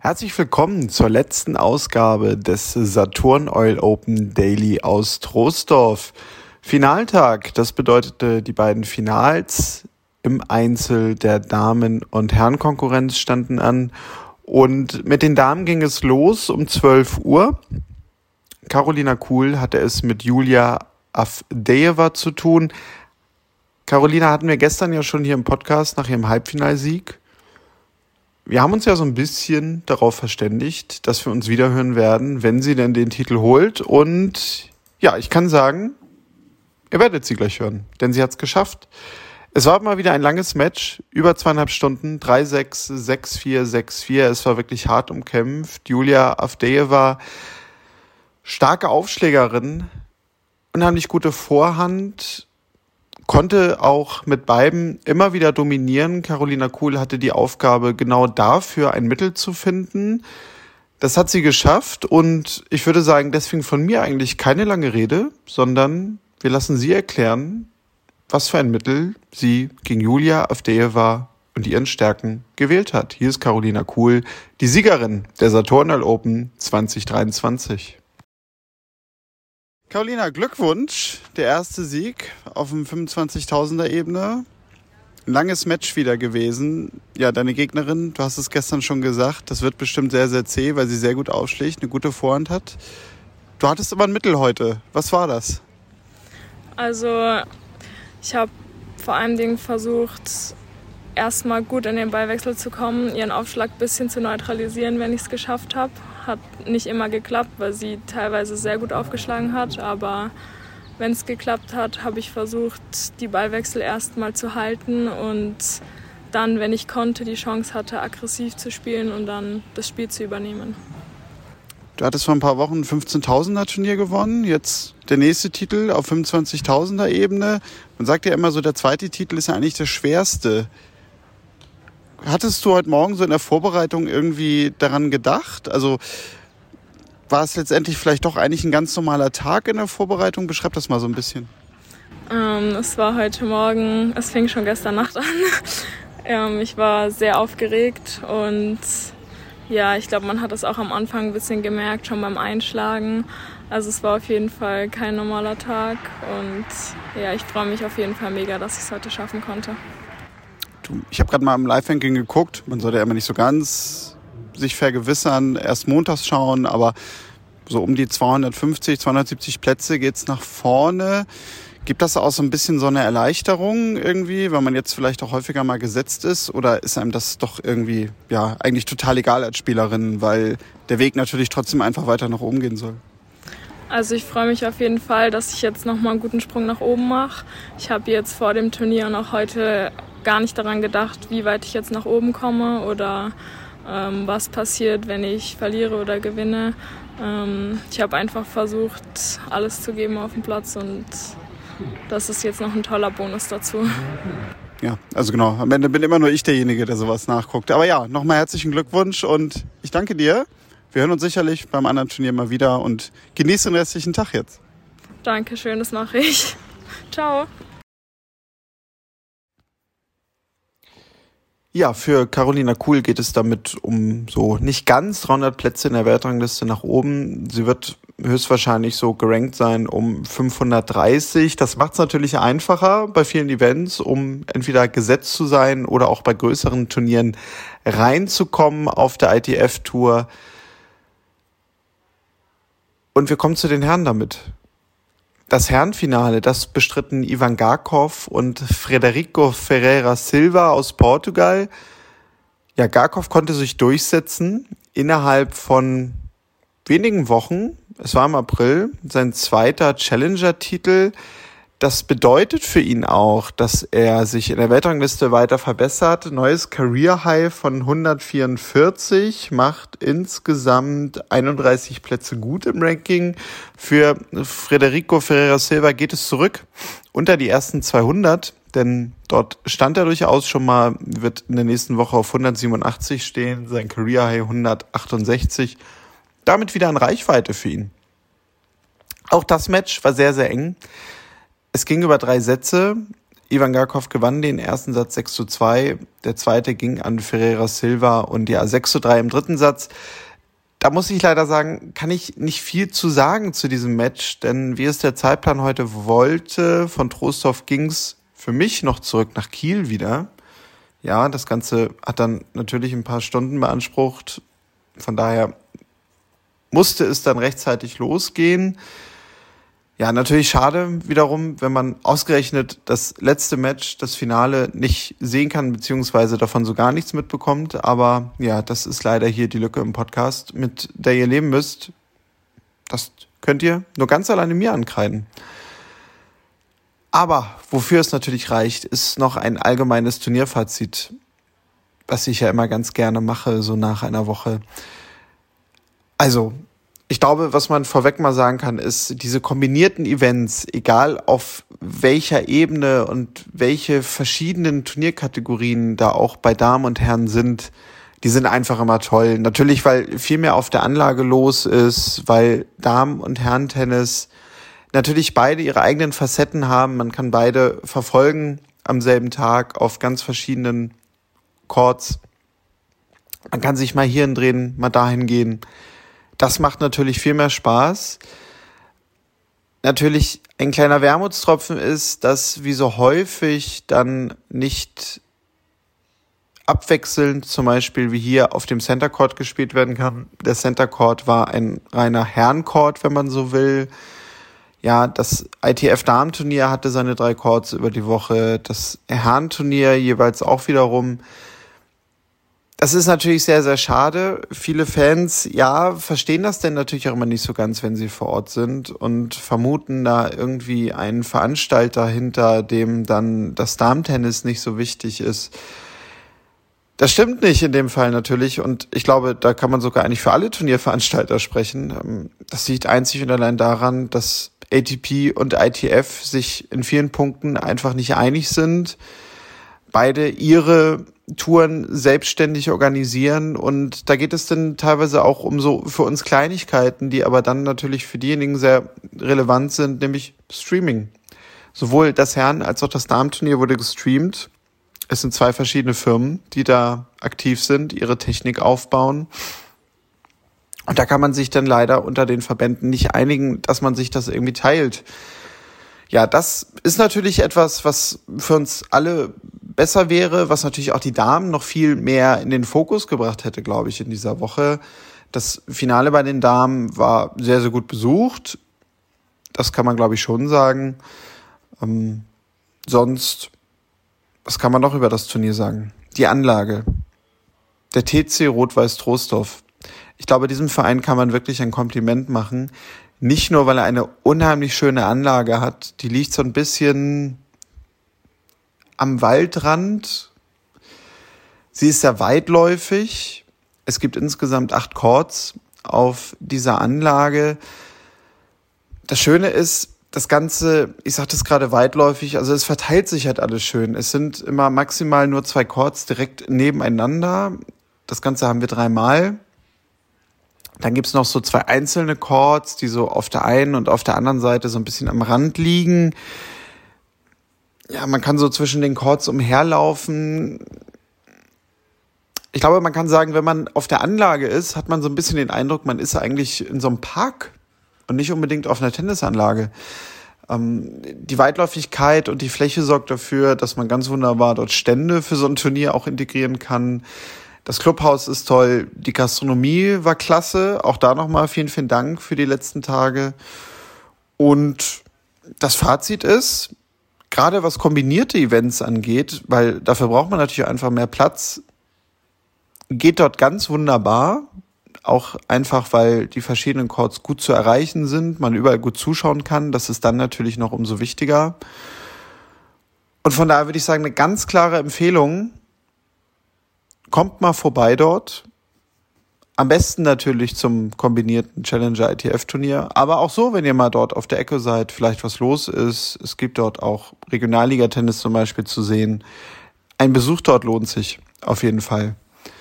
Herzlich willkommen zur letzten Ausgabe des Saturn Oil Open Daily aus Troisdorf. Finaltag, das bedeutete die beiden Finals im Einzel der Damen- und Herrenkonkurrenz standen an. Und mit den Damen ging es los um 12 Uhr. Karolina Kuhl hatte es mit Julia Avdejewa zu tun. Karolina hatten wir gestern ja schon hier im Podcast nach ihrem Halbfinalsieg. Wir haben uns ja so ein bisschen darauf verständigt, dass wir uns wiederhören werden, wenn sie denn den Titel holt. Und ja, ich kann sagen, ihr werdet sie gleich hören, denn sie hat es geschafft. Es war mal wieder ein langes Match, über 2,5 Stunden, 3-6, 6-4, 6-4. Es war wirklich hart umkämpft. Julia Avdejewa, starke Aufschlägerin, unheimlich gute Vorhand, konnte auch mit beiden immer wieder dominieren. Karolina Kuhl hatte die Aufgabe, genau dafür ein Mittel zu finden. Das hat sie geschafft und ich würde sagen, deswegen von mir eigentlich keine lange Rede, sondern wir lassen sie erklären, was für ein Mittel sie gegen Julia Avdejewa und ihren Stärken gewählt hat. Hier ist Karolina Kuhl, die Siegerin der Saturn Oil Open 2023. Karolina, Glückwunsch, der erste Sieg auf dem 25.000er Ebene. Ein langes Match wieder gewesen. Ja, deine Gegnerin, du hast es gestern schon gesagt, das wird bestimmt sehr, sehr zäh, weil sie sehr gut aufschlägt, eine gute Vorhand hat. Du hattest aber ein Mittel heute. Was war das? Also, ich habe vor allem versucht, erstmal gut in den Ballwechsel zu kommen, ihren Aufschlag ein bisschen zu neutralisieren, wenn ich es geschafft habe. Hat nicht immer geklappt, weil sie teilweise sehr gut aufgeschlagen hat, aber wenn es geklappt hat, habe ich versucht, die Ballwechsel erstmal zu halten und dann, wenn ich konnte, die Chance hatte, aggressiv zu spielen und dann das Spiel zu übernehmen. Du hattest vor ein paar Wochen ein 15.000er Turnier gewonnen, jetzt der nächste Titel auf 25.000er Ebene. Man sagt ja immer so, der zweite Titel ist ja eigentlich der schwerste. Hattest du heute Morgen so in der Vorbereitung irgendwie daran gedacht? Also war es letztendlich vielleicht doch eigentlich ein ganz normaler Tag in der Vorbereitung? Beschreib das mal so ein bisschen. Es war heute Morgen, es fing schon gestern Nacht an. Ich war sehr aufgeregt und ja, ich glaube, man hat es auch am Anfang ein bisschen gemerkt, schon beim Einschlagen. Also es war auf jeden Fall kein normaler Tag und ja, ich freue mich auf jeden Fall mega, dass ich es heute schaffen konnte. Ich habe gerade mal im Live-Ranking geguckt. Man sollte ja immer nicht so ganz sich vergewissern, erst montags schauen, aber so um die 250, 270 Plätze geht's nach vorne. Gibt das auch so ein bisschen so eine Erleichterung irgendwie, weil man jetzt vielleicht auch häufiger mal gesetzt ist? Oder ist einem das doch irgendwie ja eigentlich total egal als Spielerin, weil der Weg natürlich trotzdem einfach weiter nach oben gehen soll? Also ich freue mich auf jeden Fall, dass ich jetzt nochmal einen guten Sprung nach oben mache. Ich habe jetzt vor dem Turnier und auch heute gar nicht daran gedacht, wie weit ich jetzt nach oben komme oder was passiert, wenn ich verliere oder gewinne. Ich habe einfach versucht, alles zu geben auf dem Platz und das ist jetzt noch ein toller Bonus dazu. Ja, also genau, am Ende bin immer nur ich derjenige, der sowas nachguckt. Aber ja, nochmal herzlichen Glückwunsch und ich danke dir. Wir hören uns sicherlich beim anderen Turnier mal wieder und genieße den restlichen Tag jetzt. Dankeschön, das mache ich. Ciao. Ja, für Karolina Kuhl geht es damit um so nicht ganz 300 Plätze in der Weltrangliste nach oben. Sie wird höchstwahrscheinlich so gerankt sein um 530. Das macht es natürlich einfacher bei vielen Events, um entweder gesetzt zu sein oder auch bei größeren Turnieren reinzukommen auf der ITF-Tour. Und wir kommen zu den Herren damit. Das Herrenfinale, das bestritten Ivan Garkov und Frederico Ferreira Silva aus Portugal. Ja, Garkov konnte sich durchsetzen innerhalb von wenigen Wochen. Es war im April sein zweiter Challenger-Titel. Das bedeutet für ihn auch, dass er sich in der Weltrangliste weiter verbessert. Neues Career High von 144, macht insgesamt 31 Plätze gut im Ranking. Für Frederico Ferreira Silva geht es zurück unter die ersten 200, denn dort stand er durchaus schon mal, wird in der nächsten Woche auf 187 stehen, sein Career High 168. Damit wieder an Reichweite für ihn. Auch das Match war sehr, sehr eng. Es ging über 3 Sätze. Ivan Garkov gewann den ersten Satz 6:2, der zweite ging an Ferreira Silva und 6:3 im dritten Satz. Da muss ich leider sagen, kann ich nicht viel zu sagen zu diesem Match, denn wie es der Zeitplan heute wollte, von Troisdorf ging's für mich noch zurück nach Kiel wieder. Ja, das Ganze hat dann natürlich ein paar Stunden beansprucht, von daher musste es dann rechtzeitig losgehen. Ja, natürlich schade wiederum, wenn man ausgerechnet das letzte Match, das Finale, nicht sehen kann, beziehungsweise davon so gar nichts mitbekommt. Aber ja, das ist leider hier die Lücke im Podcast, mit der ihr leben müsst. Das könnt ihr nur ganz alleine mir ankreiden. Aber wofür es natürlich reicht, ist noch ein allgemeines Turnierfazit, was ich ja immer ganz gerne mache, so nach einer Woche. Also, ich glaube, was man vorweg mal sagen kann, ist, diese kombinierten Events, egal auf welcher Ebene und welche verschiedenen Turnierkategorien da auch bei Damen und Herren sind, die sind einfach immer toll. Natürlich, weil viel mehr auf der Anlage los ist, weil Damen- und Herrentennis natürlich beide ihre eigenen Facetten haben. Man kann beide verfolgen am selben Tag auf ganz verschiedenen Courts. Man kann sich mal hierhin drehen, mal dahin gehen. Das macht natürlich viel mehr Spaß. Natürlich ein kleiner Wermutstropfen ist, dass wie so häufig dann nicht abwechselnd zum Beispiel wie hier auf dem Center Court gespielt werden kann. Der Center Court war ein reiner Herrencourt, wenn man so will. Ja, das ITF-Damenturnier hatte seine 3 Courts über die Woche. Das Herrenturnier jeweils auch wiederum. Das ist natürlich sehr, sehr schade. Viele Fans, ja, verstehen das denn natürlich auch immer nicht so ganz, wenn sie vor Ort sind und vermuten da irgendwie einen Veranstalter hinter, dem dann das Damentennis nicht so wichtig ist. Das stimmt nicht in dem Fall natürlich und ich glaube, da kann man sogar eigentlich für alle Turnierveranstalter sprechen. Das liegt einzig und allein daran, dass ATP und ITF sich in vielen Punkten einfach nicht einig sind. Beide ihre Touren selbstständig organisieren und da geht es dann teilweise auch um so für uns Kleinigkeiten, die aber dann natürlich für diejenigen sehr relevant sind, nämlich Streaming. Sowohl das Herren- als auch das Damenturnier wurde gestreamt. Es sind 2 verschiedene Firmen, die da aktiv sind, ihre Technik aufbauen. Und da kann man sich dann leider unter den Verbänden nicht einigen, dass man sich das irgendwie teilt. Ja, das ist natürlich etwas, was für uns alle besser wäre, was natürlich auch die Damen noch viel mehr in den Fokus gebracht hätte, glaube ich, in dieser Woche. Das Finale bei den Damen war sehr, sehr gut besucht. Das kann man, glaube ich, schon sagen. Sonst, was kann man noch über das Turnier sagen? Die Anlage. Der TC Rot-Weiß Troisdorf. Ich glaube, diesem Verein kann man wirklich ein Kompliment machen. Nicht nur, weil er eine unheimlich schöne Anlage hat. Die liegt so ein bisschen am Waldrand. Sie ist sehr weitläufig. Es gibt insgesamt 8 Courts auf dieser Anlage. Das Schöne ist, das Ganze, ich sagte es gerade weitläufig, also es verteilt sich halt alles schön. Es sind immer maximal nur 2 Courts direkt nebeneinander. Das Ganze haben wir 3-mal. Dann gibt's noch so 2 einzelne Courts, die so auf der einen und auf der anderen Seite so ein bisschen am Rand liegen. Ja, man kann so zwischen den Courts umherlaufen. Ich glaube, man kann sagen, wenn man auf der Anlage ist, hat man so ein bisschen den Eindruck, man ist eigentlich in so einem Park und nicht unbedingt auf einer Tennisanlage. Die Weitläufigkeit und die Fläche sorgt dafür, dass man ganz wunderbar dort Stände für so ein Turnier auch integrieren kann. Das Clubhaus ist toll, die Gastronomie war klasse, auch da nochmal vielen, vielen Dank für die letzten Tage. Und das Fazit ist, gerade was kombinierte Events angeht, weil dafür braucht man natürlich einfach mehr Platz, geht dort ganz wunderbar. Auch einfach, weil die verschiedenen Courts gut zu erreichen sind, man überall gut zuschauen kann. Das ist dann natürlich noch umso wichtiger. Und von daher würde ich sagen, eine ganz klare Empfehlung, kommt mal vorbei dort. Am besten natürlich zum kombinierten Challenger ITF-Turnier. Aber auch so, wenn ihr mal dort auf der Ecke seid, vielleicht was los ist. Es gibt dort auch Regionalliga-Tennis zum Beispiel zu sehen. Ein Besuch dort lohnt sich auf jeden Fall.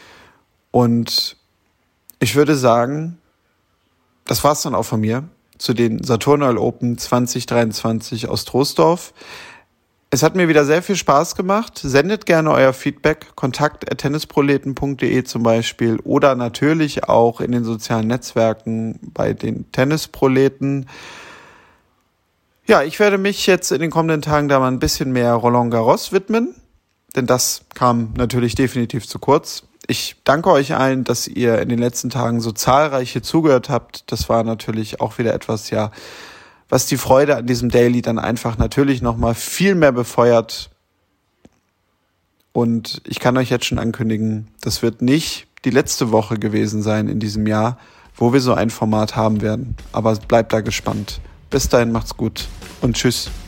Und ich würde sagen, das war's dann auch von mir zu den Saturn Oil Open 2023 aus Troisdorf. Es hat mir wieder sehr viel Spaß gemacht. Sendet gerne euer Feedback, kontakt@tennisproleten.de zum Beispiel oder natürlich auch in den sozialen Netzwerken bei den Tennisproleten. Ja, ich werde mich jetzt in den kommenden Tagen da mal ein bisschen mehr Roland Garros widmen, denn das kam natürlich definitiv zu kurz. Ich danke euch allen, dass ihr in den letzten Tagen so zahlreich hier zugehört habt. Das war natürlich auch wieder etwas, ja, was die Freude an diesem Daily dann einfach natürlich nochmal viel mehr befeuert. Und ich kann euch jetzt schon ankündigen, das wird nicht die letzte Woche gewesen sein in diesem Jahr, wo wir so ein Format haben werden. Aber bleibt da gespannt. Bis dahin, macht's gut und tschüss.